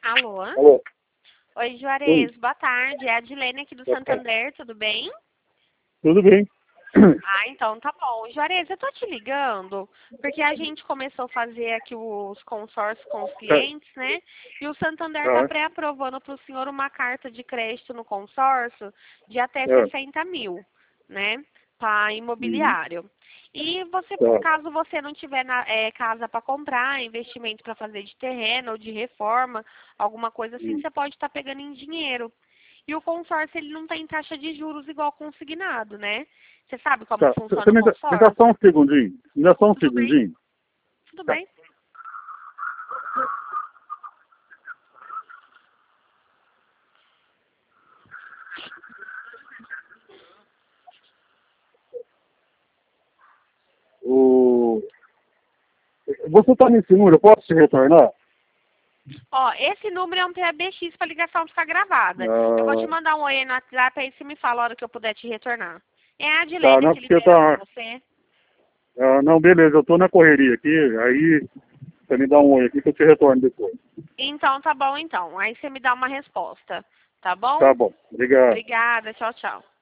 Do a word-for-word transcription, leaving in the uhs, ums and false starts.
Alô? Alô? Oi, Juarez, Oi. boa tarde. É a Adilene aqui do Boa tarde. Santander, tudo bem? Tudo bem? Ah, então tá bom. Juarez, eu tô te ligando porque a gente começou a fazer aqui os consórcios com os Tá. clientes, né? E o Santander tá Ah, pré-aprovando para o senhor uma carta de crédito no consórcio de até ah, sessenta mil, né? Para uhum, imobiliário. E você, tá. caso você não tiver na, eh, casa para comprar, investimento para fazer de terreno ou de reforma, alguma coisa assim, Hum. você pode estar pegando em dinheiro. E o consórcio, ele não tem taxa de juros igual consignado, né? Você sabe como Tá. funciona Você o me dá, me dá só consórcio? um segundinho. Me dá só um Tudo bem? segundinho. Tudo Tá. bem. O... Você tá nesse número, eu posso te retornar? Ó, esse número é um P A B X para ligação ficar gravada. Eu vou te Ah, mandar um oi no WhatsApp, aí você me fala a hora que eu puder te retornar. É a tá, Adilene não, que porque libera com tá. você. Ah, não, beleza, eu tô na correria aqui, aí você me dá um oi aqui que eu te retorno depois. Então, tá bom, então. Aí você me dá uma resposta. Tá bom? Tá bom, obrigado. Obrigada. Tchau, tchau.